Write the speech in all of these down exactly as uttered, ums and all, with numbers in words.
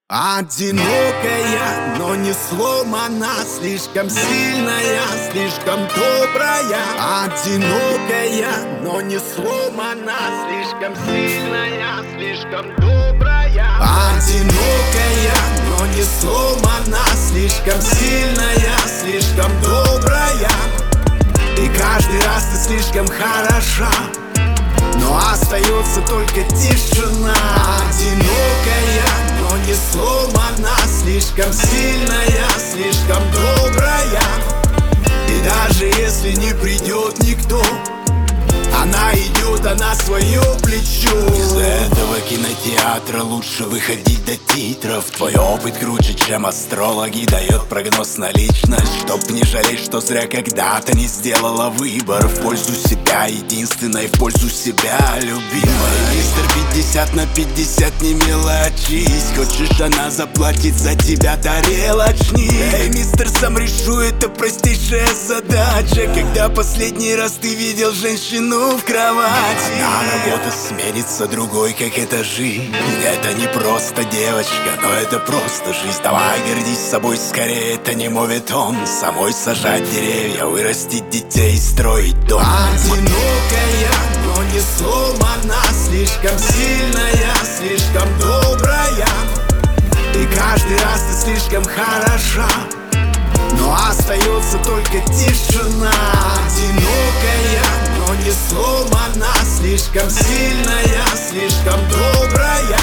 Одинокая, но не сломана, слишком сильная, слишком добрая. Одинокая, но не сломана, слишком сильная, слишком добрая. Одинокая, но не сломана, слишком сильная, слишком добрая. И каждый раз ты слишком хороша, но остается только тишина. Одинокая, но не сломана, слишком сильная, слишком добрая. И даже если не придет никто, она идет, она свое плечо. Из этого кинотеатра лучше выходить до титров. Твой опыт круче, чем астрологи, дает прогноз на личность. Чтоб не жалеть, что зря когда-то не сделала выбор в пользу себя, единственной в пользу себя, любимой. Мистер пятьдесят на пятьдесят, не мелочись. Хочешь, она заплатит за тебя тарелочник. Эй, мистер, сам решу, это простейшая задача. Когда последний раз ты видел женщину в кровати? Одна работа сменится другой, как это жизнь. Это не просто девочка, но это просто жизнь. Давай гордись собой скорее, это не моветон. Самой сажать деревья, вырастить детей, строить дом. Одинокая, но не сломана, слишком сильная, слишком добрая. И каждый раз ты слишком хороша, но остается только тишина. Одинокая, но не сломана, слишком сильная, слишком добрая.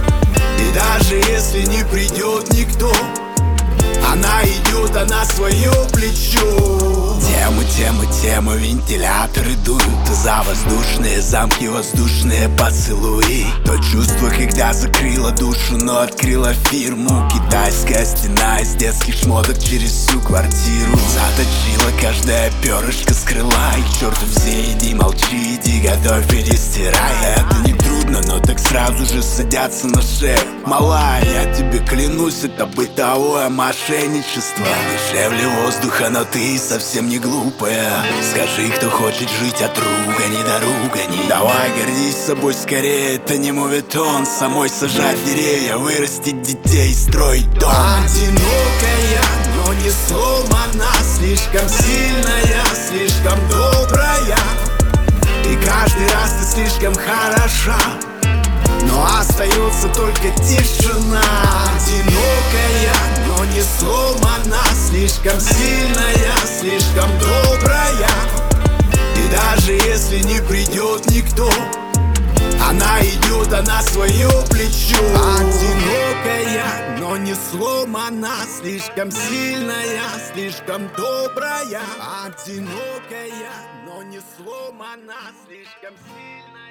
И даже если не придет никто, она идет, она свое плечо. Темы, темы, темы, вентиляторы дуют за воздушные замки, воздушные поцелуи. То чувство, когда закрыла душу, но открыла фирму. Китайская стена из детских шмоток через всю квартиру. Заточила каждое перышко с крыла. И к черту все, иди, молчи, иди, готовь, перестирай. Это не трудно, но так сразу же садятся на шею. Малая, я тебе клянусь, это бытовое мошенничество. Дешевле воздуха, но ты совсем не глупая. Скажи, кто хочет жить от ругани до ругани. Давай гордись собой скорее, это не моветон. Самой сажать деревья, вырастить детей, строить дом. Одинокая, но не сломана, слишком сильная, слишком добрая. И каждый раз ты слишком хороша, но остается только тишина. Одинокая, но не сломана, слишком сильная, слишком добрая. И даже если не придет никто, она идет, она свое плечо. Одинокая, но не сломана, слишком сильная, слишком добрая. Одинокая, но не сломана, слишком сильная.